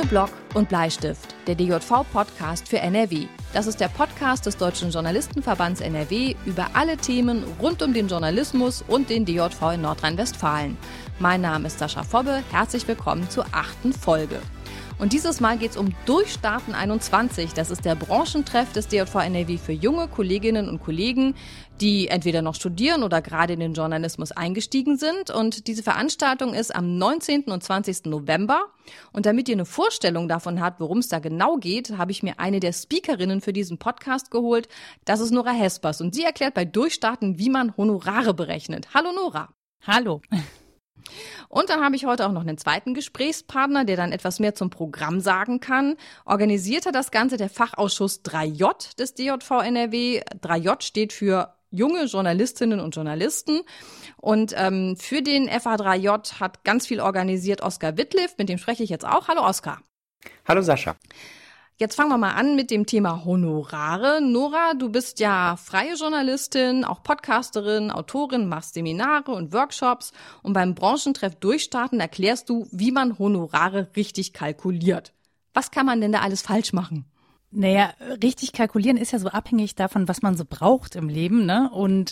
Block und Bleistift, der DJV-Podcast für NRW. Das ist der Podcast des Deutschen Journalistenverbands NRW über alle Themen rund um den Journalismus und den DJV in Nordrhein-Westfalen. Mein Name ist Sascha Fobbe, herzlich willkommen zur 8. Folge. Und dieses Mal geht es um Durchstarten 21. Das ist der Branchentreff des DJV NRW für junge Kolleginnen und Kollegen, die entweder noch studieren oder gerade in den Journalismus eingestiegen sind. Und diese Veranstaltung ist am 19. und 20. November. Und damit ihr eine Vorstellung davon habt, worum es da genau geht, habe ich mir eine der Speakerinnen für diesen Podcast geholt. Das ist Nora Hespers. Und sie erklärt bei Durchstarten, wie man Honorare berechnet. Hallo Nora. Hallo. Und dann habe ich heute auch noch einen zweiten Gesprächspartner, der dann etwas mehr zum Programm sagen kann. Organisiert hat das Ganze der Fachausschuss 3J des DJV NRW. 3J steht für junge Journalistinnen und Journalisten. Und für den FA3J hat ganz viel organisiert Oskar Wittliff, mit dem spreche ich jetzt auch. Hallo Oskar. Hallo Sascha. Jetzt fangen wir mal an mit dem Thema Honorare. Nora, du bist ja freie Journalistin, auch Podcasterin, Autorin, machst Seminare und Workshops. Und beim Branchentreff Durchstarten erklärst du, wie man Honorare richtig kalkuliert. Was kann man denn da alles falsch machen? Naja, richtig kalkulieren ist ja so abhängig davon, was man so braucht im Leben, ne? Und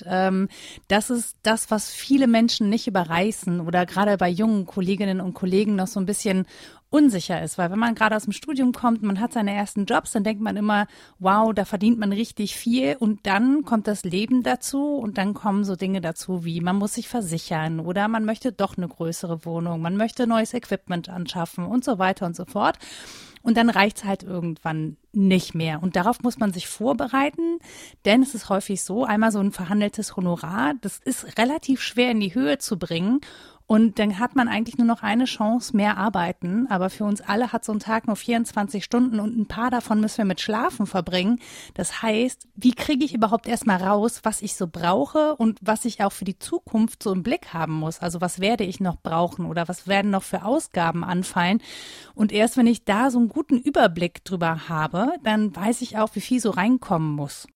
das ist das, was viele Menschen nicht überreißen oder gerade bei jungen Kolleginnen und Kollegen noch so ein bisschen unsicher ist, weil wenn man gerade aus dem Studium kommt, man hat seine ersten Jobs, dann denkt man immer, wow, da verdient man richtig viel und dann kommt das Leben dazu und dann kommen so Dinge dazu wie, man muss sich versichern oder man möchte doch eine größere Wohnung, man möchte neues Equipment anschaffen und so weiter und so fort. Und dann reicht's halt irgendwann nicht mehr. Und darauf muss man sich vorbereiten, denn es ist häufig so, einmal so ein verhandeltes Honorar, das ist relativ schwer in die Höhe zu bringen. Und dann hat man eigentlich nur noch eine Chance, mehr arbeiten. Aber für uns alle hat so ein Tag nur 24 Stunden und ein paar davon müssen wir mit Schlafen verbringen. Das heißt, wie kriege ich überhaupt erstmal raus, was ich so brauche und was ich auch für die Zukunft so im Blick haben muss? Also was werde ich noch brauchen oder was werden noch für Ausgaben anfallen? Und erst wenn ich da so einen guten Überblick drüber habe, dann weiß ich auch, wie viel so reinkommen muss.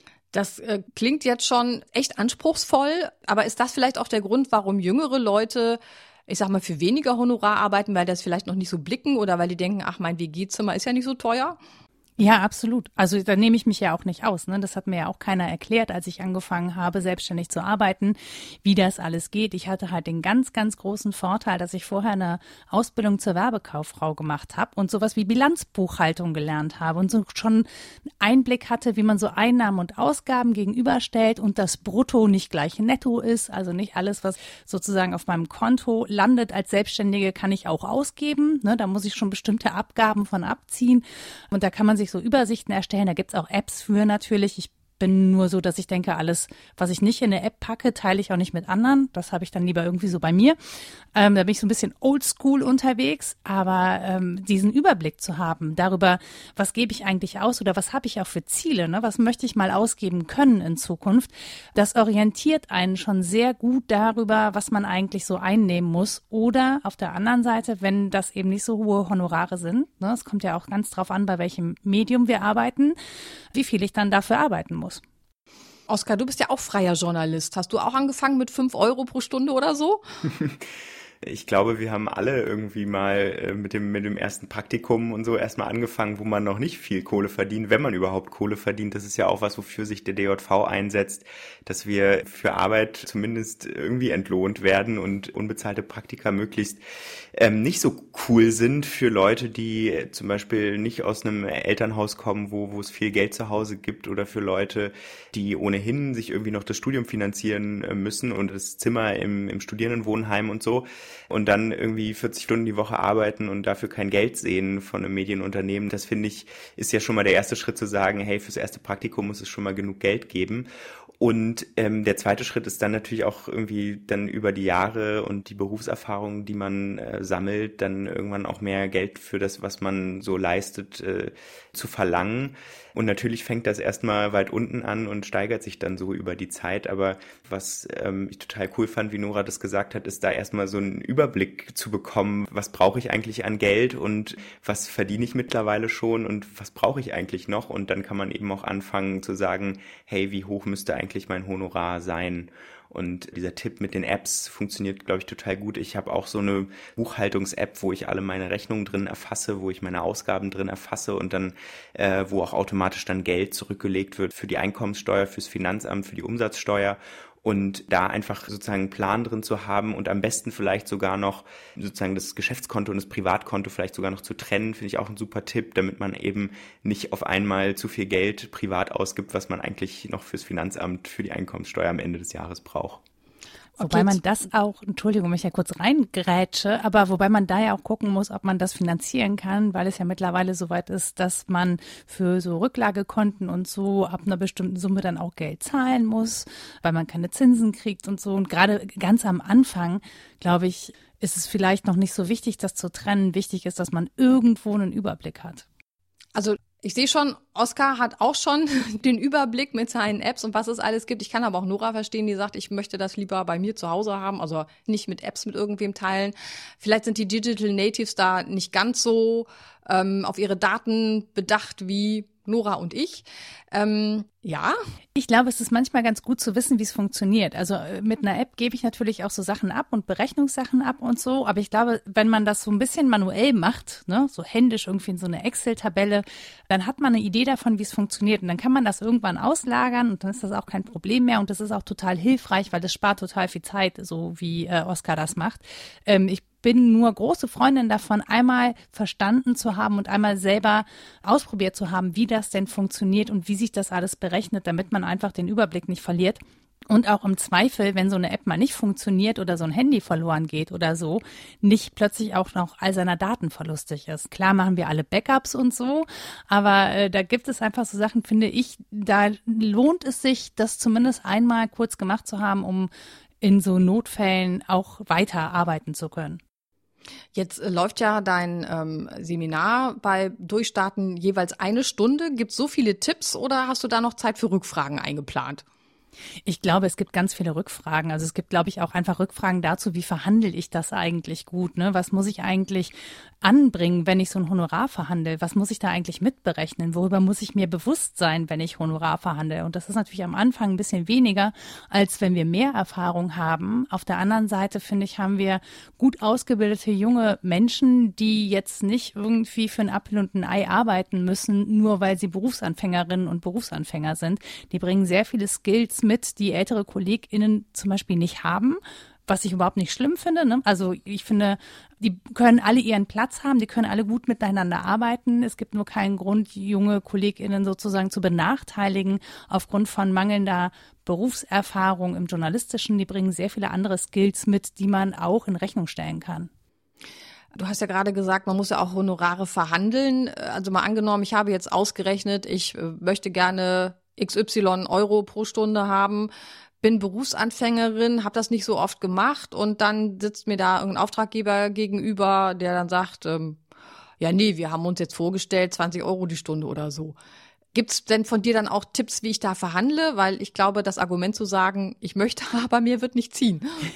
Das klingt jetzt schon echt anspruchsvoll, aber ist das vielleicht auch der Grund, warum jüngere Leute, ich sag mal, für weniger Honorar arbeiten, weil das vielleicht noch nicht so blicken oder weil die denken, ach, mein WG-Zimmer ist ja nicht so teuer? Ja, absolut. Also da nehme ich mich ja auch nicht aus, ne? Das hat mir ja auch keiner erklärt, als ich angefangen habe, selbstständig zu arbeiten, wie das alles geht. Ich hatte halt den ganz, ganz großen Vorteil, dass ich vorher eine Ausbildung zur Werbekauffrau gemacht habe und sowas wie Bilanzbuchhaltung gelernt habe und so schon Einblick hatte, wie man so Einnahmen und Ausgaben gegenüberstellt und das Brutto nicht gleich Netto ist. Also nicht alles, was sozusagen auf meinem Konto landet als Selbstständige, kann ich auch ausgeben, ne? Da muss ich schon bestimmte Abgaben von abziehen und da kann man sich so Übersichten erstellen. Da gibt's auch Apps für natürlich. Ich bin nur so, dass ich denke, alles, was ich nicht in eine App packe, teile ich auch nicht mit anderen. Das habe ich dann lieber irgendwie so bei mir. Da bin ich so ein bisschen oldschool unterwegs. Aber diesen Überblick zu haben darüber, was gebe ich eigentlich aus oder was habe ich auch für Ziele, ne? Was möchte ich mal ausgeben können in Zukunft, das orientiert einen schon sehr gut darüber, was man eigentlich so einnehmen muss. Oder auf der anderen Seite, wenn das eben nicht so hohe Honorare sind, ne? Es kommt ja auch ganz drauf an, bei welchem Medium wir arbeiten, wie viel ich dann dafür arbeiten muss. Oskar, du bist ja auch freier Journalist. Hast du auch angefangen mit 5 Euro pro Stunde oder so? Ich glaube, wir haben alle irgendwie mal mit dem ersten Praktikum und so erstmal angefangen, wo man noch nicht viel Kohle verdient, wenn man überhaupt Kohle verdient. Das ist ja auch was, wofür sich der DJV einsetzt, dass wir für Arbeit zumindest irgendwie entlohnt werden und unbezahlte Praktika möglichst nicht so cool sind für Leute, die zum Beispiel nicht aus einem Elternhaus kommen, wo es viel Geld zu Hause gibt oder für Leute, die ohnehin sich irgendwie noch das Studium finanzieren müssen und das Zimmer im Studierendenwohnheim und so. Und dann irgendwie 40 Stunden die Woche arbeiten und dafür kein Geld sehen von einem Medienunternehmen. Das finde ich, ist ja schon mal der erste Schritt zu sagen, hey, fürs erste Praktikum muss es schon mal genug Geld geben. Und der zweite Schritt ist dann natürlich auch irgendwie dann über die Jahre und die Berufserfahrung, die man sammelt, dann irgendwann auch mehr Geld für das, was man so leistet, zu verlangen. Und natürlich fängt das erstmal weit unten an und steigert sich dann so über die Zeit. Aber was ich total cool fand, wie Nora das gesagt hat, ist da erstmal so einen Überblick zu bekommen, was brauche ich eigentlich an Geld und was verdiene ich mittlerweile schon und was brauche ich eigentlich noch. Und dann kann man eben auch anfangen zu sagen, hey, wie hoch müsste eigentlich mein Honorar sein? Und dieser Tipp mit den Apps funktioniert, glaube ich, total gut. Ich habe auch so eine Buchhaltungs-App, wo ich alle meine Rechnungen drin erfasse, wo ich meine Ausgaben drin erfasse und dann, wo auch automatisch dann Geld zurückgelegt wird für die Einkommenssteuer, fürs Finanzamt, für die Umsatzsteuer. Und da einfach sozusagen einen Plan drin zu haben und am besten vielleicht sogar noch sozusagen das Geschäftskonto und das Privatkonto vielleicht sogar noch zu trennen, finde ich auch ein super Tipp, damit man eben nicht auf einmal zu viel Geld privat ausgibt, was man eigentlich noch fürs Finanzamt, für die Einkommenssteuer am Ende des Jahres braucht. Wobei man das auch, Entschuldigung, wenn ich ja kurz reingrätsche, aber wobei man da ja auch gucken muss, ob man das finanzieren kann, weil es ja mittlerweile soweit ist, dass man für so Rücklagekonten und so ab einer bestimmten Summe dann auch Geld zahlen muss, weil man keine Zinsen kriegt und so. Und gerade ganz am Anfang, glaube ich, ist es vielleicht noch nicht so wichtig, das zu trennen. Wichtig ist, dass man irgendwo einen Überblick hat. Also ich sehe schon, Oskar hat auch schon den Überblick mit seinen Apps und was es alles gibt. Ich kann aber auch Nora verstehen, die sagt, ich möchte das lieber bei mir zu Hause haben, also nicht mit Apps mit irgendwem teilen. Vielleicht sind die Digital Natives da nicht ganz so auf ihre Daten bedacht wie Nora und ich. Ja. Ich glaube, es ist manchmal ganz gut zu wissen, wie es funktioniert. Also mit einer App gebe ich natürlich auch so Sachen ab und Berechnungssachen ab und so. Aber ich glaube, wenn man das so ein bisschen manuell macht, ne, so händisch irgendwie in so eine Excel-Tabelle, dann hat man eine Idee davon, wie es funktioniert. Und dann kann man das irgendwann auslagern und dann ist das auch kein Problem mehr. Und das ist auch total hilfreich, weil das spart total viel Zeit, so wie Oskar das macht. Ich bin nur große Freundin davon, einmal verstanden zu haben und einmal selber ausprobiert zu haben, wie das denn funktioniert und wie sich das alles berechnet, damit man einfach den Überblick nicht verliert. Und auch im Zweifel, wenn so eine App mal nicht funktioniert oder so ein Handy verloren geht oder so, nicht plötzlich auch noch all seiner Daten verlustig ist. Klar machen wir alle Backups und so, aber da gibt es einfach so Sachen, finde ich, da lohnt es sich, das zumindest einmal kurz gemacht zu haben, um in so Notfällen auch weiter arbeiten zu können. Jetzt läuft ja dein Seminar bei Durchstarten jeweils 1 Stunde. Gibt es so viele Tipps oder hast du da noch Zeit für Rückfragen eingeplant? Ich glaube, es gibt ganz viele Rückfragen. Also es gibt, glaube ich, auch einfach Rückfragen dazu, wie verhandle ich das eigentlich gut, ne? Was muss ich eigentlich anbringen, wenn ich so ein Honorar verhandle? Was muss ich da eigentlich mitberechnen? Worüber muss ich mir bewusst sein, wenn ich Honorar verhandle? Und das ist natürlich am Anfang ein bisschen weniger, als wenn wir mehr Erfahrung haben. Auf der anderen Seite, finde ich, haben wir gut ausgebildete junge Menschen, die jetzt nicht irgendwie für ein Apfel und ein Ei arbeiten müssen, nur weil sie Berufsanfängerinnen und Berufsanfänger sind. Die bringen sehr viele Skills mit, die ältere KollegInnen zum Beispiel nicht haben, was ich überhaupt nicht schlimm finde, ne? Also ich finde, die können alle ihren Platz haben, die können alle gut miteinander arbeiten. Es gibt nur keinen Grund, junge KollegInnen sozusagen zu benachteiligen aufgrund von mangelnder Berufserfahrung im Journalistischen. Die bringen sehr viele andere Skills mit, die man auch in Rechnung stellen kann. Du hast ja gerade gesagt, man muss ja auch Honorare verhandeln. Also mal angenommen, ich habe jetzt ausgerechnet, ich möchte gerne XY Euro pro Stunde haben, bin Berufsanfängerin, habe das nicht so oft gemacht und dann sitzt mir da irgendein Auftraggeber gegenüber, der dann sagt, ja nee, wir haben uns jetzt vorgestellt, 20 Euro die Stunde oder so. Gibt's denn von dir dann auch Tipps, wie ich da verhandle? Weil ich glaube, das Argument zu sagen, ich möchte, aber mir wird nicht ziehen.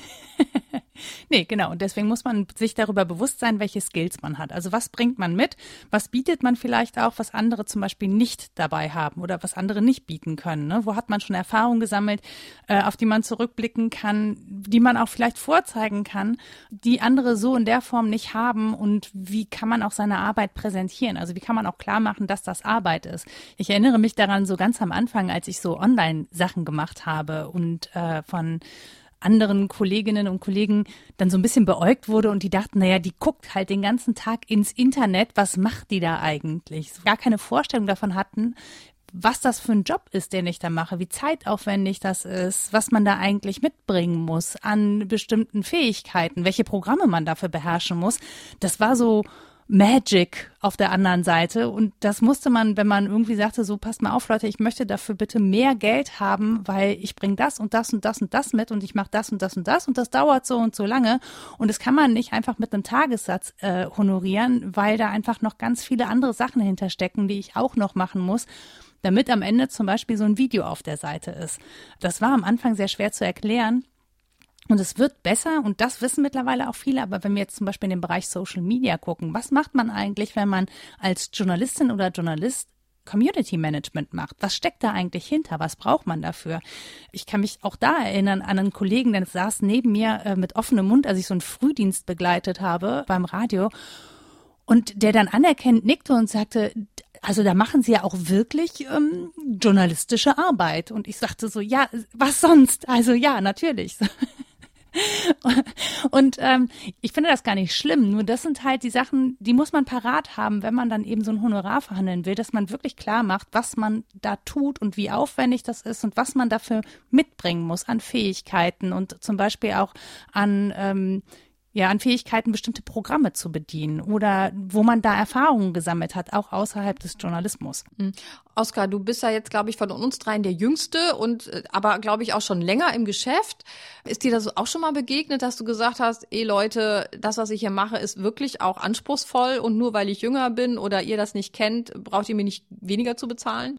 Nee, genau. Und deswegen muss man sich darüber bewusst sein, welche Skills man hat. Also was bringt man mit? Was bietet man vielleicht auch, was andere zum Beispiel nicht dabei haben oder was andere nicht bieten können? Ne? Wo hat man schon Erfahrungen gesammelt, auf die man zurückblicken kann, die man auch vielleicht vorzeigen kann, die andere so in der Form nicht haben? Und wie kann man auch seine Arbeit präsentieren? Also wie kann man auch klar machen, dass das Arbeit ist? Ich erinnere mich daran so ganz am Anfang, als ich so Online-Sachen gemacht habe und von anderen Kolleginnen und Kollegen dann so ein bisschen beäugt wurde und die dachten, naja, die guckt halt den ganzen Tag ins Internet, was macht die da eigentlich? So gar keine Vorstellung davon hatten, was das für ein Job ist, den ich da mache, wie zeitaufwendig das ist, was man da eigentlich mitbringen muss an bestimmten Fähigkeiten, welche Programme man dafür beherrschen muss. Das war so Magic auf der anderen Seite und das musste man, wenn man irgendwie sagte, so passt mal auf, Leute, ich möchte dafür bitte mehr Geld haben, weil ich bringe das und das und das und das mit und ich mache das und das und das und das dauert so und so lange und das kann man nicht einfach mit einem Tagessatz honorieren, weil da einfach noch ganz viele andere Sachen hinterstecken, die ich auch noch machen muss, damit am Ende zum Beispiel so ein Video auf der Seite ist. Das war am Anfang sehr schwer zu erklären. Und es wird besser und das wissen mittlerweile auch viele, aber wenn wir jetzt zum Beispiel in den Bereich Social Media gucken, was macht man eigentlich, wenn man als Journalistin oder Journalist Community Management macht. Was steckt da eigentlich hinter? Was braucht man dafür? Ich kann mich auch da erinnern an einen Kollegen, der saß neben mir mit offenem Mund, als ich so einen Frühdienst begleitet habe beim Radio und der dann anerkennend nickte und sagte, also da machen Sie ja auch wirklich journalistische Arbeit. Und ich sagte so, ja, was sonst? Also ja, natürlich. Und ich finde das gar nicht schlimm, nur das sind halt die Sachen, die muss man parat haben, wenn man dann eben so ein Honorar verhandeln will, dass man wirklich klar macht, was man da tut und wie aufwendig das ist und was man dafür mitbringen muss an Fähigkeiten und zum Beispiel auch an Fähigkeiten, bestimmte Programme zu bedienen oder wo man da Erfahrungen gesammelt hat, auch außerhalb des Journalismus. Oskar, du bist ja jetzt, glaube ich, von uns dreien der Jüngste und aber, glaube ich, auch schon länger im Geschäft. Ist dir das auch schon mal begegnet, dass du gesagt hast, Leute, das, was ich hier mache, ist wirklich auch anspruchsvoll und nur weil ich jünger bin oder ihr das nicht kennt, braucht ihr mir nicht weniger zu bezahlen?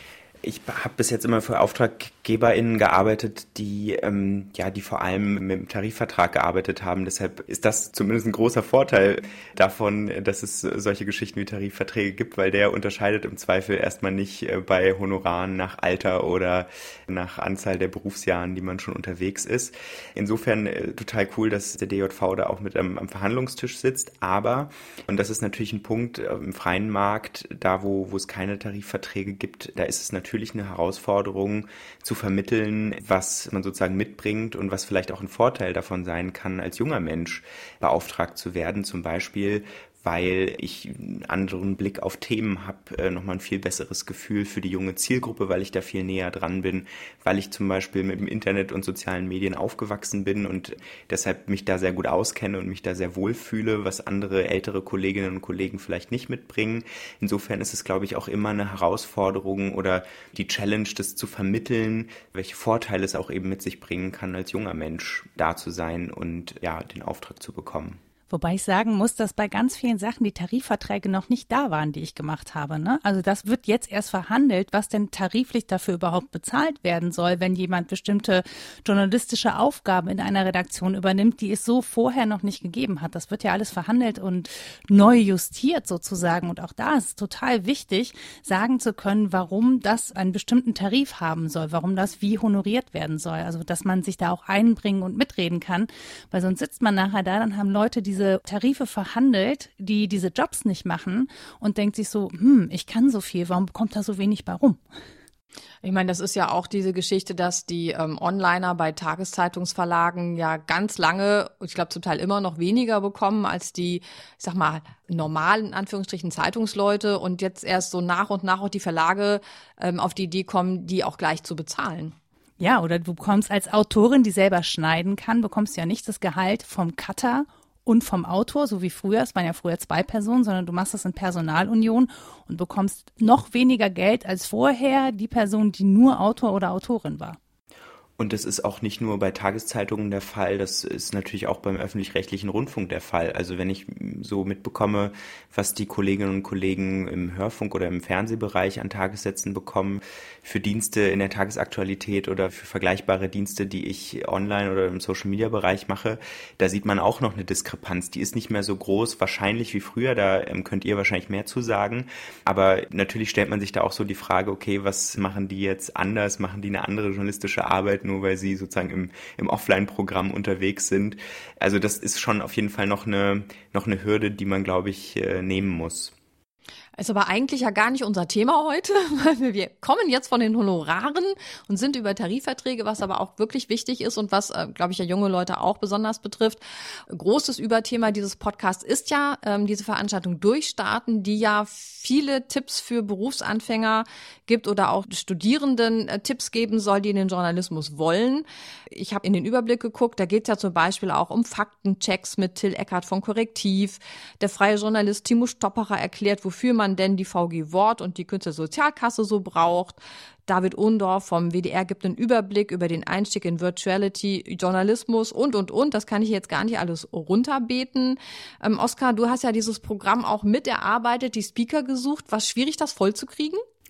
Ich habe bis jetzt immer für AuftraggeberInnen gearbeitet, die vor allem mit dem Tarifvertrag gearbeitet haben. Deshalb ist das zumindest ein großer Vorteil davon, dass es solche Geschichten wie Tarifverträge gibt, weil der unterscheidet im Zweifel erstmal nicht bei Honoraren nach Alter oder nach Anzahl der Berufsjahren, die man schon unterwegs ist. Insofern total cool, dass der DJV da auch mit am Verhandlungstisch sitzt. Aber, und das ist natürlich ein Punkt im freien Markt, da wo es keine Tarifverträge gibt, da ist es natürlich eine Herausforderung zu vermitteln, was man sozusagen mitbringt und was vielleicht auch ein Vorteil davon sein kann, als junger Mensch beauftragt zu werden, zum Beispiel, weil ich einen anderen Blick auf Themen habe, nochmal ein viel besseres Gefühl für die junge Zielgruppe, weil ich da viel näher dran bin, weil ich zum Beispiel mit dem Internet und sozialen Medien aufgewachsen bin und deshalb mich da sehr gut auskenne und mich da sehr wohlfühle, was andere ältere Kolleginnen und Kollegen vielleicht nicht mitbringen. Insofern ist es, glaube ich, auch immer eine Herausforderung oder die Challenge, das zu vermitteln, welche Vorteile es auch eben mit sich bringen kann, als junger Mensch da zu sein und ja, den Auftrag zu bekommen. Wobei ich sagen muss, dass bei ganz vielen Sachen die Tarifverträge noch nicht da waren, die ich gemacht habe, ne? Also das wird jetzt erst verhandelt, was denn tariflich dafür überhaupt bezahlt werden soll, wenn jemand bestimmte journalistische Aufgaben in einer Redaktion übernimmt, die es so vorher noch nicht gegeben hat. Das wird ja alles verhandelt und neu justiert sozusagen. Und auch da ist es total wichtig, sagen zu können, warum das einen bestimmten Tarif haben soll, warum das wie honoriert werden soll. Also dass man sich da auch einbringen und mitreden kann, weil sonst sitzt man nachher da, dann haben Leute diese Tarife verhandelt, die diese Jobs nicht machen und denkt sich so, ich kann so viel, warum kommt da so wenig bei rum? Ich meine, das ist ja auch diese Geschichte, dass die Onliner bei Tageszeitungsverlagen ja ganz lange, ich glaube zum Teil immer noch weniger bekommen als die, ich sag mal, normalen, in Anführungsstrichen, Zeitungsleute und jetzt erst so nach und nach auch die Verlage auf die Idee kommen, die auch gleich zu bezahlen. Ja, oder du bekommst als Autorin, die selber schneiden kann, bekommst ja nicht das Gehalt vom Cutter und vom Autor, so wie früher, es waren ja früher 2 Personen, sondern du machst das in Personalunion und bekommst noch weniger Geld als vorher die Person, die nur Autor oder Autorin war. Und das ist auch nicht nur bei Tageszeitungen der Fall, das ist natürlich auch beim öffentlich-rechtlichen Rundfunk der Fall. Also wenn ich so mitbekomme, was die Kolleginnen und Kollegen im Hörfunk oder im Fernsehbereich an Tagessätzen bekommen, für Dienste in der Tagesaktualität oder für vergleichbare Dienste, die ich online oder im Social-Media-Bereich mache, da sieht man auch noch eine Diskrepanz. Die ist nicht mehr so groß, wahrscheinlich wie früher, da könnt ihr wahrscheinlich mehr zu sagen. Aber natürlich stellt man sich da auch so die Frage, okay, was machen die jetzt anders? Machen die eine andere journalistische Arbeit, nur weil sie sozusagen im Offline-Programm unterwegs sind? Also das ist schon auf jeden Fall noch eine Hürde, die man, glaube ich, nehmen muss. Ist aber eigentlich ja gar nicht unser Thema heute, weil wir kommen jetzt von den Honoraren und sind über Tarifverträge, was aber auch wirklich wichtig ist und was, glaube ich, ja junge Leute auch besonders betrifft. Großes Überthema dieses Podcasts ist ja diese Veranstaltung Durchstarten, die ja viele Tipps für Berufsanfänger gibt oder auch Studierenden Tipps geben soll, die in den Journalismus wollen. Ich habe in den Überblick geguckt, da geht es ja zum Beispiel auch um Faktenchecks mit Till Eckert von Korrektiv. Der freie Journalist Timo Stopperer erklärt, wofür man denn die VG Wort und die Künstlersozialkasse so braucht. David Ohndorf vom WDR gibt einen Überblick über den Einstieg in Virtuality, Journalismus und. Das kann ich jetzt gar nicht alles runterbeten. Oskar, du hast ja dieses Programm auch miterarbeitet, die Speaker gesucht. War es schwierig, das vollzukriegen?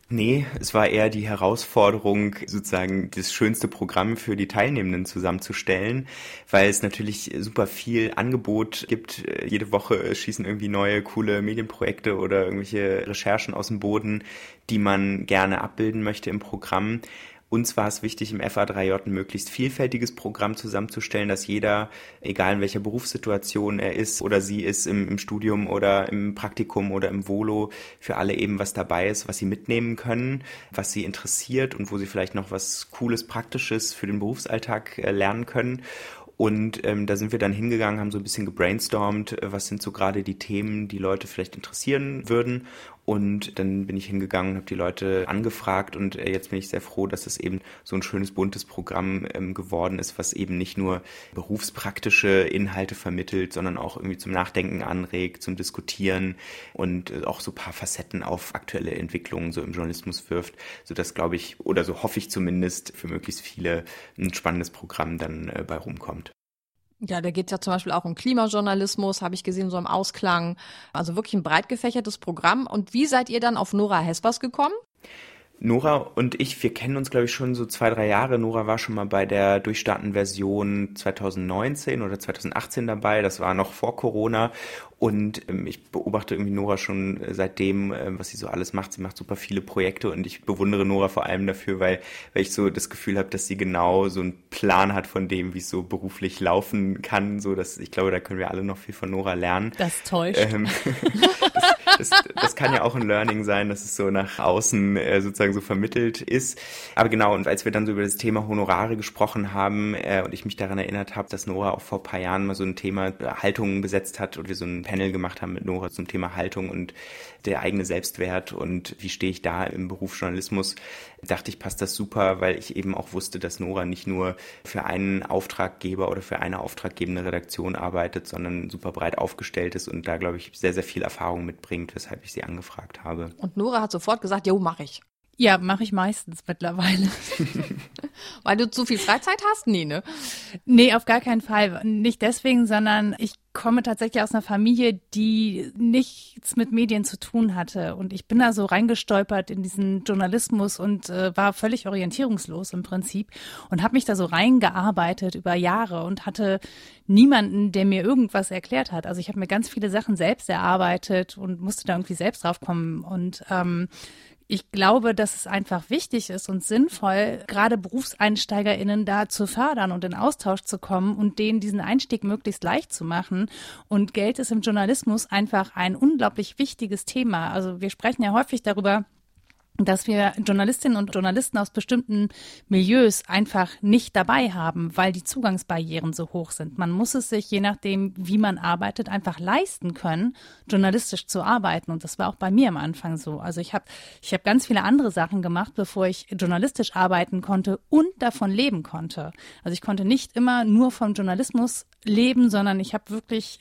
Nee, es war eher die Herausforderung, sozusagen das schönste Programm für die Teilnehmenden zusammenzustellen, weil es natürlich super viel Angebot gibt. Jede Woche schießen irgendwie neue, coole Medienprojekte oder irgendwelche Recherchen aus dem Boden, die man gerne abbilden möchte im Programm. Uns war es wichtig, im FA3J ein möglichst vielfältiges Programm zusammenzustellen, dass jeder, egal in welcher Berufssituation er ist oder sie ist, im Studium oder im Praktikum oder im Volo, für alle eben was dabei ist, was sie mitnehmen können, was sie interessiert und wo sie vielleicht noch was Cooles, Praktisches für den Berufsalltag lernen können. Und da sind wir dann hingegangen, haben so ein bisschen gebrainstormt, was sind so gerade die Themen, die Leute vielleicht interessieren würden. Und dann bin ich hingegangen und habe die Leute angefragt und jetzt bin ich sehr froh, dass es eben so ein schönes, buntes Programm geworden ist, was eben nicht nur berufspraktische Inhalte vermittelt, sondern auch irgendwie zum Nachdenken anregt, zum Diskutieren und auch so ein paar Facetten auf aktuelle Entwicklungen so im Journalismus wirft, sodass, glaube ich, oder so hoffe ich zumindest, für möglichst viele ein spannendes Programm dann bei rumkommt. Ja, da geht es ja zum Beispiel auch um Klimajournalismus, habe ich gesehen, so im Ausklang. Also wirklich ein breit gefächertes Programm. Und wie seid ihr dann auf Nora Hespers gekommen? Nora und ich, wir kennen uns, glaube ich, schon so 2-3 Jahre. Nora war schon mal bei der Durchstarten-Version 2019 oder 2018 dabei. Das war noch vor Corona. Und ich beobachte irgendwie Nora schon seitdem, was sie so alles macht. Sie macht super viele Projekte und ich bewundere Nora vor allem dafür, weil ich so das Gefühl habe, dass sie genau so einen Plan hat von dem, wie es so beruflich laufen kann. So, dass ich glaube, da können wir alle noch viel von Nora lernen. Das täuscht. Das kann ja auch ein Learning sein, dass es so nach außen sozusagen so vermittelt ist. Aber genau, und als wir dann so über das Thema Honorare gesprochen haben und ich mich daran erinnert habe, dass Nora auch vor ein paar Jahren mal so ein Thema Haltung besetzt hat und wir so ein Panel gemacht haben mit Nora zum Thema Haltung und der eigene Selbstwert und wie stehe ich da im Beruf Journalismus, dachte ich, passt das super, weil ich eben auch wusste, dass Nora nicht nur für einen Auftraggeber oder für eine auftraggebende Redaktion arbeitet, sondern super breit aufgestellt ist und da, glaube ich, sehr, sehr viel Erfahrung mitbringt, weshalb ich sie angefragt habe. Und Nora hat sofort gesagt, jo, mach ich. Ja, mache ich meistens mittlerweile. Weil du zu viel Freizeit hast? Nee, ne? Nee, auf gar keinen Fall. Nicht deswegen, sondern ich komme tatsächlich aus einer Familie, die nichts mit Medien zu tun hatte. Und ich bin da so reingestolpert in diesen Journalismus und war völlig orientierungslos im Prinzip und habe mich da so reingearbeitet über Jahre und hatte niemanden, der mir irgendwas erklärt hat. Also ich habe mir ganz viele Sachen selbst erarbeitet und musste da irgendwie selbst drauf kommen und ich glaube, dass es einfach wichtig ist und sinnvoll, gerade BerufseinsteigerInnen da zu fördern und in Austausch zu kommen und denen diesen Einstieg möglichst leicht zu machen. Und Geld ist im Journalismus einfach ein unglaublich wichtiges Thema. Also wir sprechen ja häufig darüber, dass wir Journalistinnen und Journalisten aus bestimmten Milieus einfach nicht dabei haben, weil die Zugangsbarrieren so hoch sind. Man muss es sich, je nachdem, wie man arbeitet, einfach leisten können, journalistisch zu arbeiten. Und das war auch bei mir am Anfang so. Also ich habe ganz viele andere Sachen gemacht, bevor ich journalistisch arbeiten konnte und davon leben konnte. Also ich konnte nicht immer nur vom Journalismus leben, sondern ich habe wirklich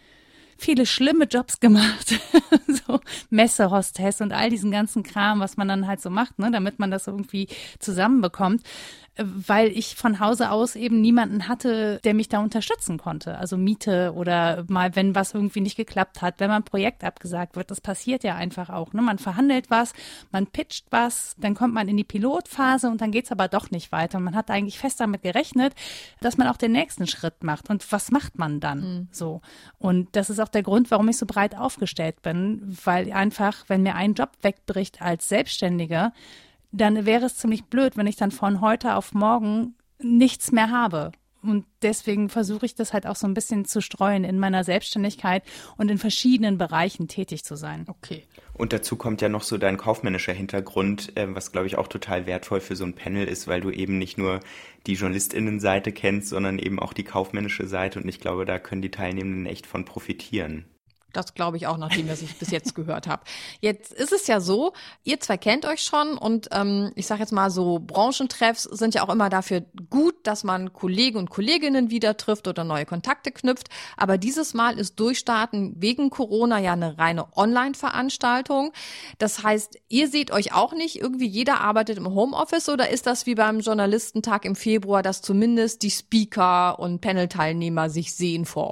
viele schlimme Jobs gemacht, so Messehostess und all diesen ganzen Kram, was man dann halt so macht, ne, damit man das irgendwie zusammenbekommt, weil ich von Hause aus eben niemanden hatte, der mich da unterstützen konnte. Also Miete oder mal, wenn was irgendwie nicht geklappt hat, wenn man ein Projekt abgesagt wird, das passiert ja einfach auch, ne? Man verhandelt was, man pitcht was, dann kommt man in die Pilotphase und dann geht's aber doch nicht weiter. Und man hat eigentlich fest damit gerechnet, dass man auch den nächsten Schritt macht. Und was macht man dann so? Und das ist auch der Grund, warum ich so breit aufgestellt bin, weil einfach, wenn mir ein Job wegbricht als Selbstständige, dann wäre es ziemlich blöd, wenn ich dann von heute auf morgen nichts mehr habe. Und deswegen versuche ich das halt auch so ein bisschen zu streuen in meiner Selbstständigkeit und in verschiedenen Bereichen tätig zu sein. Okay. Und dazu kommt ja noch so dein kaufmännischer Hintergrund, was, glaube ich, auch total wertvoll für so ein Panel ist, weil du eben nicht nur die JournalistInnen-Seite kennst, sondern eben auch die kaufmännische Seite. Und ich glaube, da können die Teilnehmenden echt von profitieren. Das glaube ich auch, nachdem was ich bis jetzt gehört habe. Jetzt ist es ja so, ihr zwei kennt euch schon und ich sage jetzt mal so, Branchentreffs sind ja auch immer dafür gut, dass man Kollegen und Kolleginnen wieder trifft oder neue Kontakte knüpft. Aber dieses Mal ist Durchstarten wegen Corona ja eine reine Online-Veranstaltung. Das heißt, ihr seht euch auch nicht, irgendwie jeder arbeitet im Homeoffice oder ist das wie beim Journalistentag im Februar, dass zumindest die Speaker und Panel-Teilnehmer sich sehen vor Ort?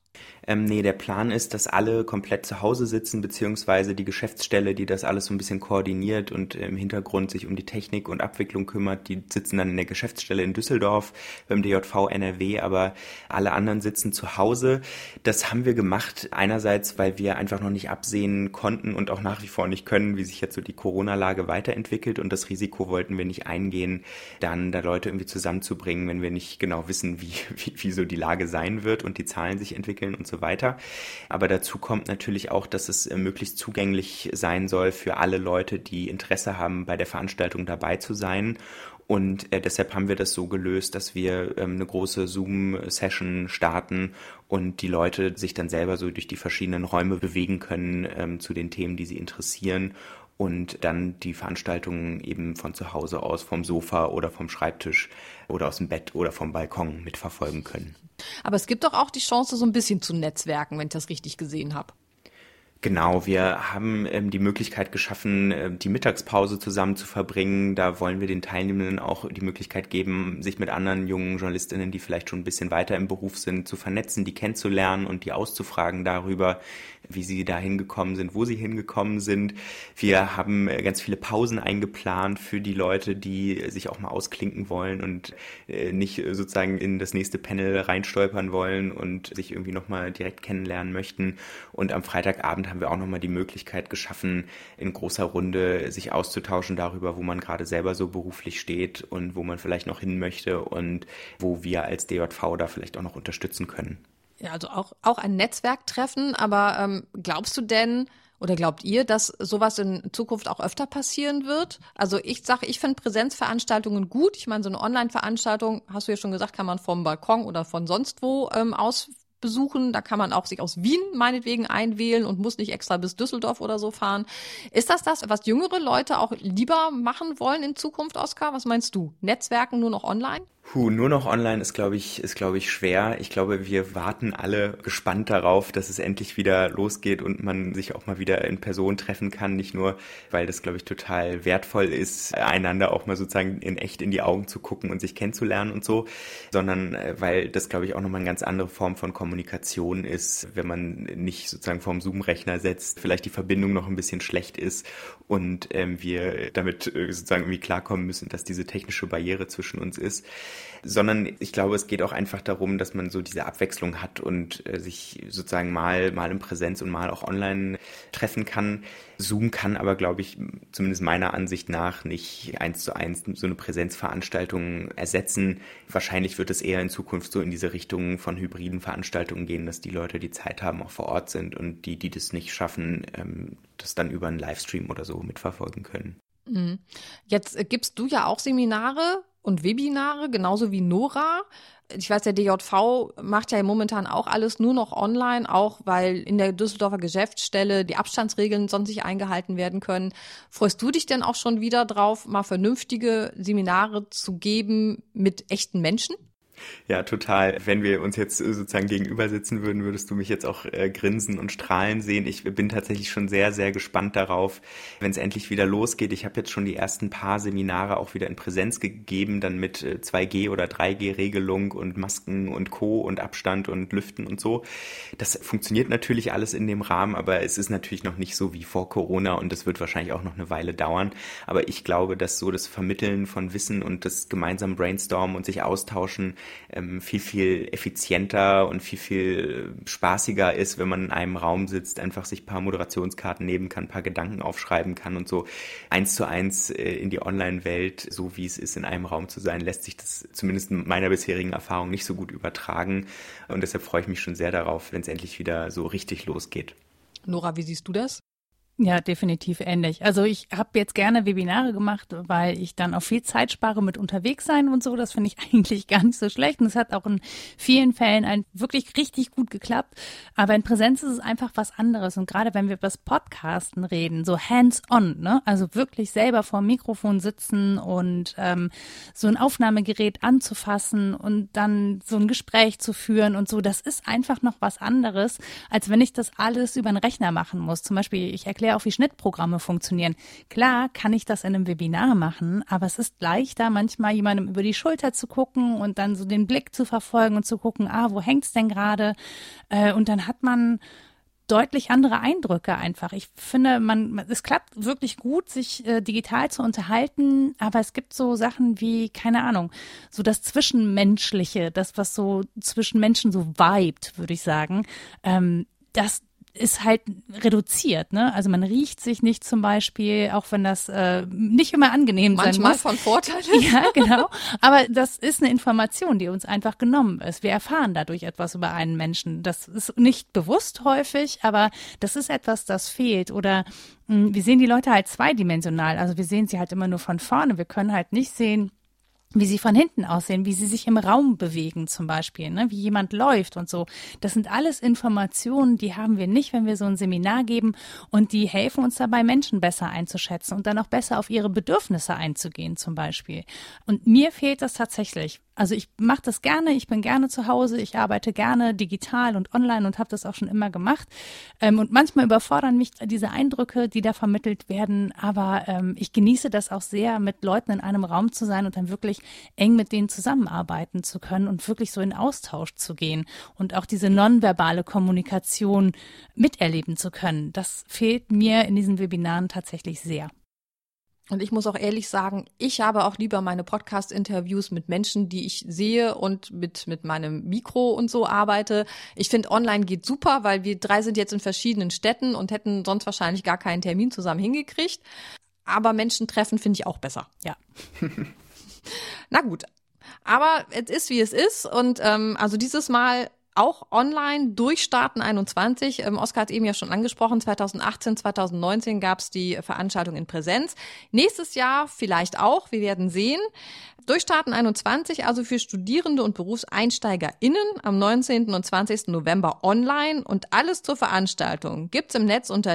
Nee, der Plan ist, dass alle komplett zu Hause sitzen, beziehungsweise die Geschäftsstelle, die das alles so ein bisschen koordiniert und im Hintergrund sich um die Technik und Abwicklung kümmert, die sitzen dann in der Geschäftsstelle in Düsseldorf beim DJV NRW, aber alle anderen sitzen zu Hause. Das haben wir gemacht, einerseits, weil wir einfach noch nicht absehen konnten und auch nach wie vor nicht können, wie sich jetzt so die Corona-Lage weiterentwickelt, und das Risiko wollten wir nicht eingehen, dann da Leute irgendwie zusammenzubringen, wenn wir nicht genau wissen, wie so die Lage sein wird und die Zahlen sich entwickeln und so weiter. Aber dazu kommt natürlich auch, dass es möglichst zugänglich sein soll für alle Leute, die Interesse haben, bei der Veranstaltung dabei zu sein. Und deshalb haben wir das so gelöst, dass wir eine große Zoom-Session starten und die Leute sich dann selber so durch die verschiedenen Räume bewegen können zu den Themen, die sie interessieren, und dann die Veranstaltungen eben von zu Hause aus, vom Sofa oder vom Schreibtisch oder aus dem Bett oder vom Balkon mitverfolgen können. Aber es gibt doch auch die Chance, so ein bisschen zu netzwerken, wenn ich das richtig gesehen habe. Genau, wir haben die Möglichkeit geschaffen, die Mittagspause zusammen zu verbringen. Da wollen wir den Teilnehmenden auch die Möglichkeit geben, sich mit anderen jungen JournalistInnen, die vielleicht schon ein bisschen weiter im Beruf sind, zu vernetzen, die kennenzulernen und die auszufragen darüber, wie sie da hingekommen sind, wo sie hingekommen sind. Wir haben ganz viele Pausen eingeplant für die Leute, die sich auch mal ausklinken wollen und nicht sozusagen in das nächste Panel reinstolpern wollen und sich irgendwie nochmal direkt kennenlernen möchten. Und am Freitagabend haben wir auch nochmal die Möglichkeit geschaffen, in großer Runde sich auszutauschen darüber, wo man gerade selber so beruflich steht und wo man vielleicht noch hin möchte und wo wir als DJV da vielleicht auch noch unterstützen können. Ja, also auch ein Netzwerktreffen, aber glaubst du denn oder glaubt ihr, dass sowas in Zukunft auch öfter passieren wird? Also ich finde Präsenzveranstaltungen gut. Ich meine, so eine Online-Veranstaltung, hast du ja schon gesagt, kann man vom Balkon oder von sonst wo aus besuchen. Da kann man auch sich aus Wien meinetwegen einwählen und muss nicht extra bis Düsseldorf oder so fahren. Ist das, was jüngere Leute auch lieber machen wollen in Zukunft, Oskar? Was meinst du? Netzwerken nur noch online? Nur noch online ist, glaube ich, schwer. Ich glaube, wir warten alle gespannt darauf, dass es endlich wieder losgeht und man sich auch mal wieder in Person treffen kann. Nicht nur, weil das, glaube ich, total wertvoll ist, einander auch mal sozusagen in echt in die Augen zu gucken und sich kennenzulernen und so, sondern weil das, glaube ich, auch nochmal eine ganz andere Form von Kommunikation ist, wenn man nicht sozusagen vorm Zoom-Rechner setzt, vielleicht die Verbindung noch ein bisschen schlecht ist und wir damit sozusagen irgendwie klarkommen müssen, dass diese technische Barriere zwischen uns ist. Sondern ich glaube, es geht auch einfach darum, dass man so diese Abwechslung hat und sich sozusagen mal in Präsenz und mal auch online treffen kann. Zoom kann aber, glaube ich, zumindest meiner Ansicht nach nicht 1:1 so eine Präsenzveranstaltung ersetzen. Wahrscheinlich wird es eher in Zukunft so in diese Richtung von hybriden Veranstaltungen gehen, dass die Leute, die Zeit haben, auch vor Ort sind und die das nicht schaffen, das dann über einen Livestream oder so mitverfolgen können. Jetzt gibst du ja auch Seminare und Webinare, genauso wie Nora. Ich weiß, der DJV macht ja momentan auch alles nur noch online, auch weil in der Düsseldorfer Geschäftsstelle die Abstandsregeln sonst nicht eingehalten werden können. Freust du dich denn auch schon wieder drauf, mal vernünftige Seminare zu geben mit echten Menschen? Ja, total. Wenn wir uns jetzt sozusagen gegenüber sitzen würden, würdest du mich jetzt auch grinsen und strahlen sehen. Ich bin tatsächlich schon sehr, sehr gespannt darauf, wenn es endlich wieder losgeht. Ich habe jetzt schon die ersten paar Seminare auch wieder in Präsenz gegeben, dann mit 2G- oder 3G-Regelung und Masken und Co. und Abstand und Lüften und so. Das funktioniert natürlich alles in dem Rahmen, aber es ist natürlich noch nicht so wie vor Corona und das wird wahrscheinlich auch noch eine Weile dauern. Aber ich glaube, dass so das Vermitteln von Wissen und das gemeinsam Brainstormen und sich austauschen viel, viel effizienter und viel, viel spaßiger ist, wenn man in einem Raum sitzt, einfach sich ein paar Moderationskarten nehmen kann, ein paar Gedanken aufschreiben kann und so 1:1 in die Online-Welt, so wie es ist, in einem Raum zu sein, lässt sich das zumindest in meiner bisherigen Erfahrung nicht so gut übertragen. Und deshalb freue ich mich schon sehr darauf, wenn es endlich wieder so richtig losgeht. Nora, wie siehst du das? Ja, definitiv ähnlich. Also ich habe jetzt gerne Webinare gemacht, weil ich dann auch viel Zeit spare mit unterwegs sein und so. Das finde ich eigentlich gar nicht so schlecht. Und es hat auch in vielen Fällen wirklich richtig gut geklappt. Aber in Präsenz ist es einfach was anderes. Und gerade wenn wir über das Podcasten reden, so hands-on, ne? Also wirklich selber vor dem Mikrofon sitzen und so ein Aufnahmegerät anzufassen und dann so ein Gespräch zu führen und so, das ist einfach noch was anderes, als wenn ich das alles über einen Rechner machen muss. Zum Beispiel, ich erkläre erkläre auch, wie Schnittprogramme funktionieren. Klar kann ich das in einem Webinar machen, aber es ist leichter, manchmal jemandem über die Schulter zu gucken und dann so den Blick zu verfolgen und zu gucken, wo hängt's denn gerade? Und dann hat man deutlich andere Eindrücke einfach. Ich finde, es klappt wirklich gut, sich digital zu unterhalten, aber es gibt so Sachen wie, keine Ahnung, so das Zwischenmenschliche, das, was so zwischen Menschen so vibet, würde ich sagen, das ist halt reduziert, ne? Also man riecht sich nicht zum Beispiel, auch wenn das nicht immer angenehm sein muss. Manchmal von Vorteil ist. Ja, genau. Aber das ist eine Information, die uns einfach genommen ist. Wir erfahren dadurch etwas über einen Menschen. Das ist nicht bewusst häufig, aber das ist etwas, das fehlt. Oder wir sehen die Leute halt zweidimensional. Also wir sehen sie halt immer nur von vorne. Wir können halt nicht sehen, wie sie von hinten aussehen, wie sie sich im Raum bewegen zum Beispiel, ne? Wie jemand läuft und so. Das sind alles Informationen, die haben wir nicht, wenn wir so ein Seminar geben, und die helfen uns dabei, Menschen besser einzuschätzen und dann auch besser auf ihre Bedürfnisse einzugehen zum Beispiel. Und mir fehlt das tatsächlich. Also ich mache das gerne, ich bin gerne zu Hause, ich arbeite gerne digital und online und habe das auch schon immer gemacht. Und manchmal überfordern mich diese Eindrücke, die da vermittelt werden, aber ich genieße das auch sehr, mit Leuten in einem Raum zu sein und dann wirklich eng mit denen zusammenarbeiten zu können und wirklich so in Austausch zu gehen und auch diese nonverbale Kommunikation miterleben zu können. Das fehlt mir in diesen Webinaren tatsächlich sehr. Und ich muss auch ehrlich sagen, ich habe auch lieber meine Podcast-Interviews mit Menschen, die ich sehe und mit meinem Mikro und so arbeite. Ich finde, online geht super, weil wir 3 sind jetzt in verschiedenen Städten und hätten sonst wahrscheinlich gar keinen Termin zusammen hingekriegt. Aber Menschen treffen finde ich auch besser. Ja. Na gut. Aber es ist, wie es ist. Und also dieses Mal auch online Durchstarten 21. Oskar hat eben ja schon angesprochen, 2018, 2019 gab es die Veranstaltung in Präsenz. Nächstes Jahr vielleicht auch, wir werden sehen. Durchstarten 21, also für Studierende und BerufseinsteigerInnen am 19. und 20. November online, und alles zur Veranstaltung gibt's im Netz unter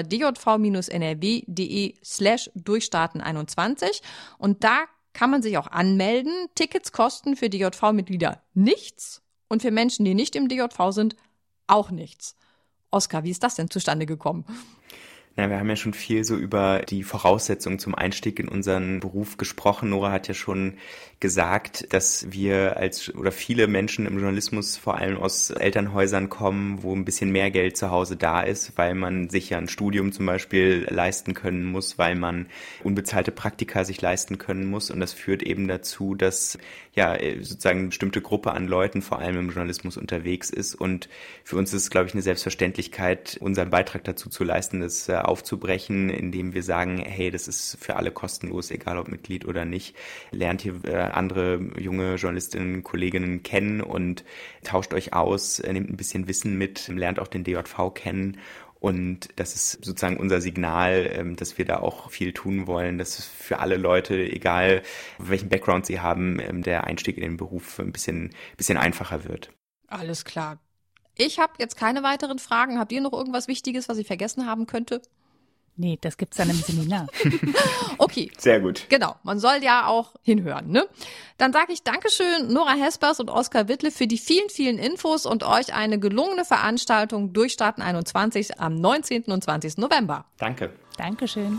djv-nrw.de/Durchstarten21, und da kann man sich auch anmelden. Tickets kosten für DJV-Mitglieder nichts. Und für Menschen, die nicht im DJV sind, auch nichts. Oskar, wie ist das denn zustande gekommen? Na, wir haben ja schon viel so über die Voraussetzungen zum Einstieg in unseren Beruf gesprochen. Nora hat ja schon gesagt, dass wir viele Menschen im Journalismus vor allem aus Elternhäusern kommen, wo ein bisschen mehr Geld zu Hause da ist, weil man sich ja ein Studium zum Beispiel leisten können muss, weil man unbezahlte Praktika sich leisten können muss. Und das führt eben dazu, dass sozusagen eine bestimmte Gruppe an Leuten vor allem im Journalismus unterwegs ist. Und für uns ist es, glaube ich, eine Selbstverständlichkeit, unseren Beitrag dazu zu leisten, das aufzubrechen, indem wir sagen, hey, das ist für alle kostenlos, egal ob Mitglied oder nicht. Lernt hier andere junge Journalistinnen, Kolleginnen kennen und tauscht euch aus, nehmt ein bisschen Wissen mit, lernt auch den DJV kennen. Und das ist sozusagen unser Signal, dass wir da auch viel tun wollen, dass es für alle Leute, egal welchen Background sie haben, der Einstieg in den Beruf ein bisschen einfacher wird. Alles klar. Ich habe jetzt keine weiteren Fragen. Habt ihr noch irgendwas Wichtiges, was ich vergessen haben könnte? Nee, das gibt's dann im Seminar. Okay. Sehr gut. Genau, man soll ja auch hinhören, ne? Dann sage ich Dankeschön, Nora Hespers und Oskar Wittle, für die vielen, vielen Infos und euch eine gelungene Veranstaltung Durchstarten 21 am 19. und 20. November. Danke. Dankeschön.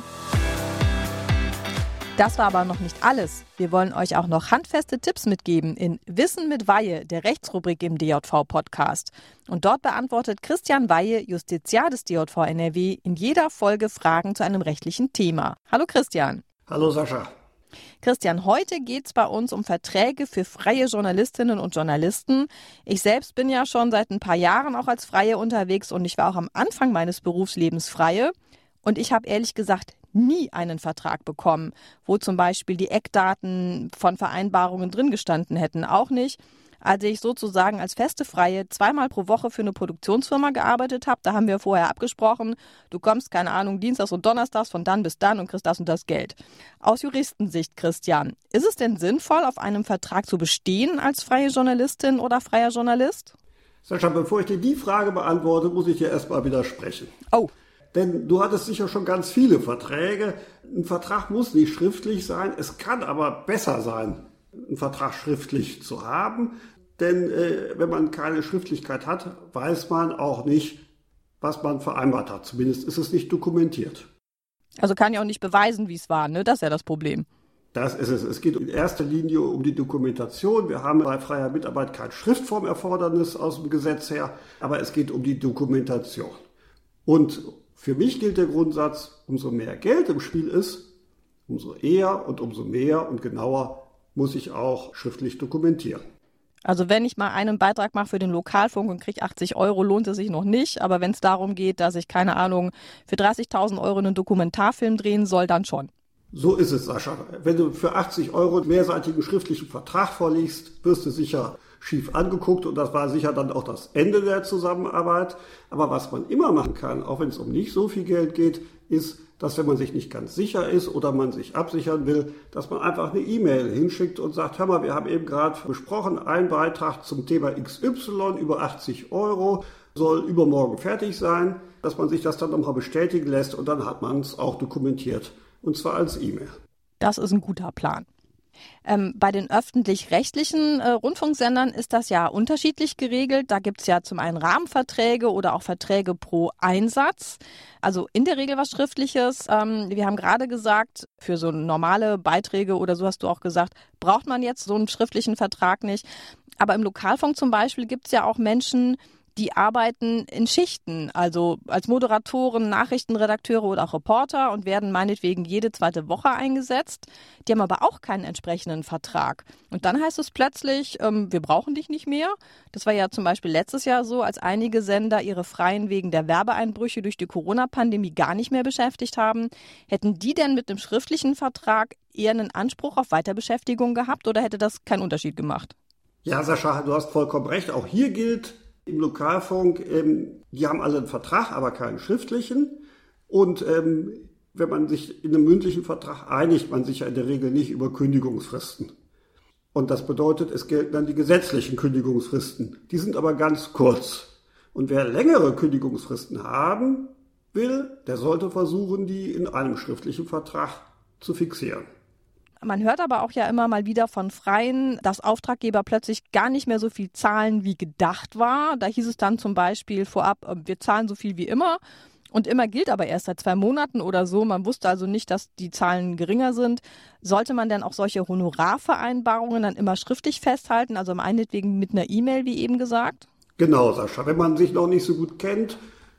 Das war aber noch nicht alles. Wir wollen euch auch noch handfeste Tipps mitgeben in Wissen mit Weihe, der Rechtsrubrik im DJV-Podcast. Und dort beantwortet Christian Weihe, Justiziar des DJV NRW, in jeder Folge Fragen zu einem rechtlichen Thema. Hallo Christian. Hallo Sascha. Christian, heute geht's bei uns um Verträge für freie Journalistinnen und Journalisten. Ich selbst bin ja schon seit ein paar Jahren auch als Freie unterwegs und ich war auch am Anfang meines Berufslebens Freie. Und ich habe ehrlich gesagt nie einen Vertrag bekommen, wo zum Beispiel die Eckdaten von Vereinbarungen drin gestanden hätten. Auch nicht, als ich sozusagen als feste Freie 2-mal pro Woche für eine Produktionsfirma gearbeitet habe. Da haben wir vorher abgesprochen, du kommst, keine Ahnung, dienstags und donnerstags von dann bis dann und kriegst das und das Geld. Aus Juristensicht, Christian, ist es denn sinnvoll, auf einem Vertrag zu bestehen als freie Journalistin oder freier Journalist? Sascha, bevor ich dir die Frage beantworte, muss ich dir erstmal widersprechen. Oh. Denn du hattest sicher schon ganz viele Verträge. Ein Vertrag muss nicht schriftlich sein. Es kann aber besser sein, einen Vertrag schriftlich zu haben. Denn wenn man keine Schriftlichkeit hat, weiß man auch nicht, was man vereinbart hat. Zumindest ist es nicht dokumentiert. Also kann ja auch nicht beweisen, wie es war, ne? Das ist ja das Problem. Das ist es. Es geht in erster Linie um die Dokumentation. Wir haben bei freier Mitarbeit kein Schriftformerfordernis aus dem Gesetz her, aber es geht um die Dokumentation. Und für mich gilt der Grundsatz, umso mehr Geld im Spiel ist, umso eher und umso mehr und genauer muss ich auch schriftlich dokumentieren. Also wenn ich mal einen Beitrag mache für den Lokalfunk und kriege 80 €, lohnt es sich noch nicht. Aber wenn es darum geht, dass ich, keine Ahnung, für 30.000 € einen Dokumentarfilm drehen soll, dann schon. So ist es, Sascha. Wenn du für 80 € einen mehrseitigen schriftlichen Vertrag vorlegst, wirst du sicher schief angeguckt und das war sicher dann auch das Ende der Zusammenarbeit. Aber was man immer machen kann, auch wenn es um nicht so viel Geld geht, ist, dass wenn man sich nicht ganz sicher ist oder man sich absichern will, dass man einfach eine E-Mail hinschickt und sagt, hör mal, wir haben eben gerade besprochen, ein Beitrag zum Thema XY über 80 € soll übermorgen fertig sein, dass man sich das dann nochmal bestätigen lässt und dann hat man es auch dokumentiert. Und zwar als E-Mail. Das ist ein guter Plan. Bei den öffentlich-rechtlichen Rundfunksendern ist das ja unterschiedlich geregelt. Da gibt es ja zum einen Rahmenverträge oder auch Verträge pro Einsatz. Also in der Regel was Schriftliches. Wir haben gerade gesagt, für so normale Beiträge oder so hast du auch gesagt, braucht man jetzt so einen schriftlichen Vertrag nicht. Aber im Lokalfunk zum Beispiel gibt es ja auch Menschen, die arbeiten in Schichten, also als Moderatoren, Nachrichtenredakteure oder auch Reporter und werden meinetwegen jede zweite Woche eingesetzt. Die haben aber auch keinen entsprechenden Vertrag. Und dann heißt es plötzlich, wir brauchen dich nicht mehr. Das war ja zum Beispiel letztes Jahr so, als einige Sender ihre Freien wegen der Werbeeinbrüche durch die Corona-Pandemie gar nicht mehr beschäftigt haben. Hätten die denn mit dem schriftlichen Vertrag eher einen Anspruch auf Weiterbeschäftigung gehabt oder hätte das keinen Unterschied gemacht? Ja, Sascha, du hast vollkommen recht. Auch hier gilt, im Lokalfunk, die haben alle einen Vertrag, aber keinen schriftlichen. Und wenn man sich in einem mündlichen Vertrag einigt, man sich ja in der Regel nicht über Kündigungsfristen. Und das bedeutet, es gelten dann die gesetzlichen Kündigungsfristen. Die sind aber ganz kurz. Und wer längere Kündigungsfristen haben will, der sollte versuchen, die in einem schriftlichen Vertrag zu fixieren. Man hört aber auch ja immer mal wieder von Freien, dass Auftraggeber plötzlich gar nicht mehr so viel zahlen, wie gedacht war. Da hieß es dann zum Beispiel vorab, wir zahlen so viel wie immer. Und immer gilt aber erst seit 2 Monaten oder so. Man wusste also nicht, dass die Zahlen geringer sind. Sollte man denn auch solche Honorarvereinbarungen dann immer schriftlich festhalten, also meinetwegen mit einer E-Mail, wie eben gesagt? Genau, Sascha. Wenn man sich noch nicht so gut kennt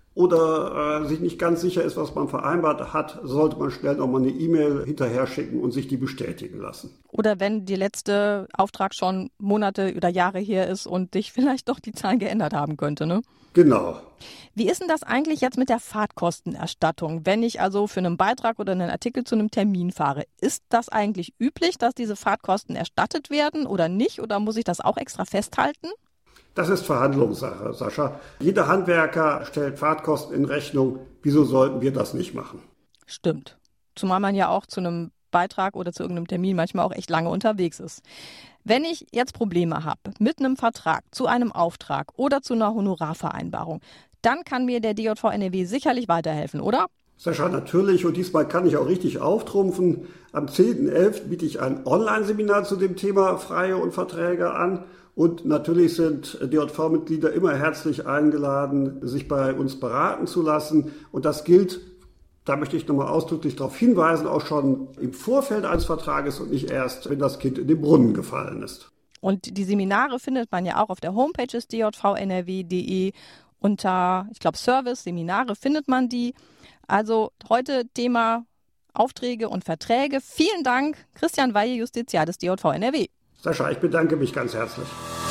oder sich nicht ganz sicher ist, was man vereinbart hat, sollte man schnell nochmal eine E-Mail hinterher schicken und sich die bestätigen lassen. Oder wenn der letzte Auftrag schon Monate oder Jahre her ist und dich vielleicht doch die Zahlen geändert haben könnte, ne? Genau. Wie ist denn das eigentlich jetzt mit der Fahrtkostenerstattung? Wenn ich also für einen Beitrag oder einen Artikel zu einem Termin fahre, ist das eigentlich üblich, dass diese Fahrtkosten erstattet werden oder nicht? Oder muss ich das auch extra festhalten? Das ist Verhandlungssache, Sascha. Jeder Handwerker stellt Fahrtkosten in Rechnung. Wieso sollten wir das nicht machen? Stimmt. Zumal man ja auch zu einem Beitrag oder zu irgendeinem Termin manchmal auch echt lange unterwegs ist. Wenn ich jetzt Probleme habe mit einem Vertrag, zu einem Auftrag oder zu einer Honorarvereinbarung, dann kann mir der DJV NRW sicherlich weiterhelfen, oder? Sascha, natürlich. Und diesmal kann ich auch richtig auftrumpfen. Am 10.11. biete ich ein Online-Seminar zu dem Thema Freie und Verträge an. Und natürlich sind DJV-Mitglieder immer herzlich eingeladen, sich bei uns beraten zu lassen. Und das gilt, da möchte ich nochmal ausdrücklich darauf hinweisen, auch schon im Vorfeld eines Vertrages und nicht erst, wenn das Kind in den Brunnen gefallen ist. Und die Seminare findet man ja auch auf der Homepage des djvnrw.de. Unter, ich glaube, Service, Seminare findet man die. Also heute Thema Aufträge und Verträge. Vielen Dank, Christian Weihe, Justiziar des DJV NRW. Sascha, ich bedanke mich ganz herzlich.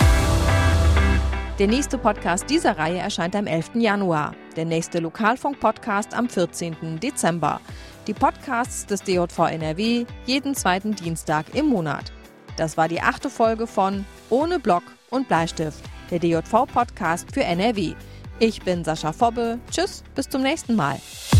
Der nächste Podcast dieser Reihe erscheint am 11. Januar. Der nächste Lokalfunk-Podcast am 14. Dezember. Die Podcasts des DJV NRW jeden 2. Dienstag im Monat. Das war die 8. Folge von Ohne Block und Bleistift, der DJV-Podcast für NRW. Ich bin Sascha Fobbe. Tschüss, bis zum nächsten Mal.